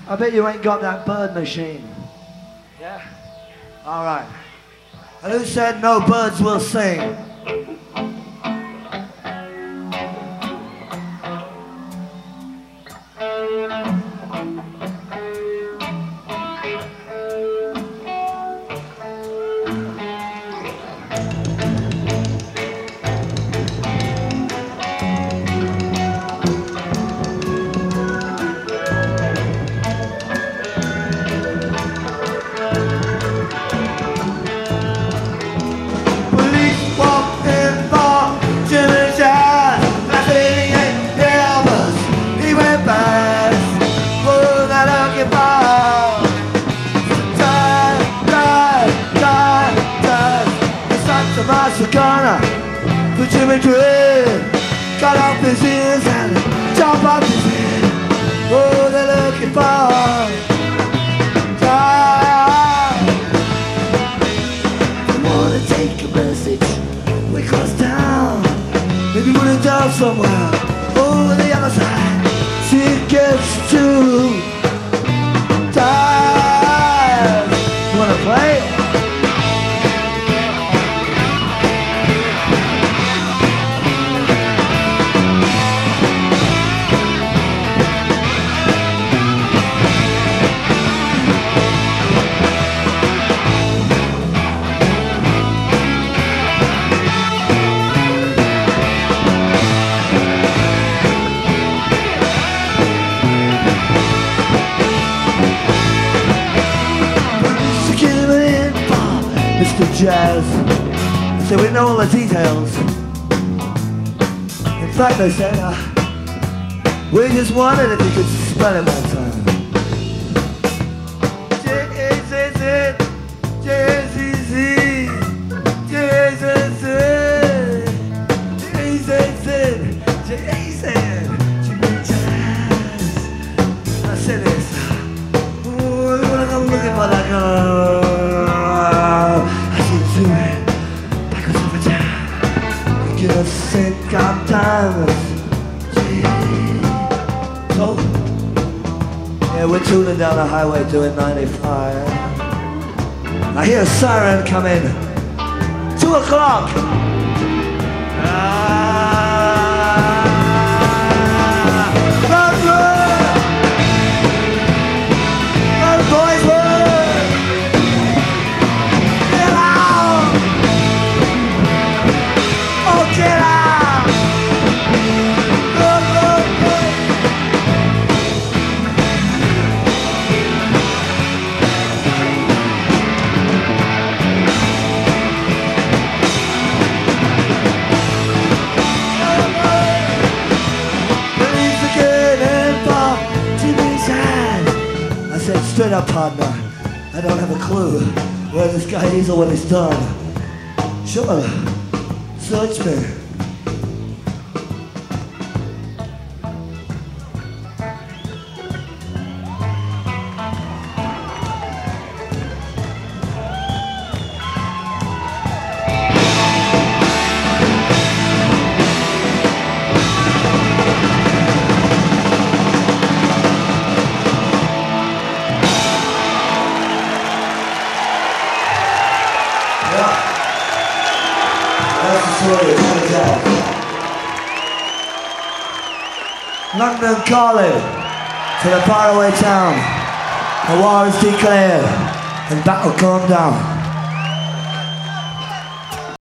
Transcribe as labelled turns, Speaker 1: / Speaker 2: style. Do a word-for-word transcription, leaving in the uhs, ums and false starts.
Speaker 1: I bet you ain't got that bird machine. Yeah? Alright. And who said no birds will sing? We're gonna put him in dread. Cut off his ears and chop off his head. Oh, they're looking for time. They wanna take a message. We cross town. Maybe we're down somewhere over the other side. See it gets too tired. You wanna play? Mister Jazz. I said, we know all the details. In fact, they said, uh, we just wondered if you could spell it one time. J A Z Z, J A Z Z, J A Z Z, J A Z Z, J A Z Z, Jazz. I said this. Oh, I'm looking for that girl. Just think I'm timeless. So, yeah, we're tooling down the highway doing ninety-five. I hear a siren come in. Two o'clock. Ah. Straight up, partner, I don't have a clue where this guy is or what he's done. Sure, search me. London calling to the faraway town. The war is declared and battle come down.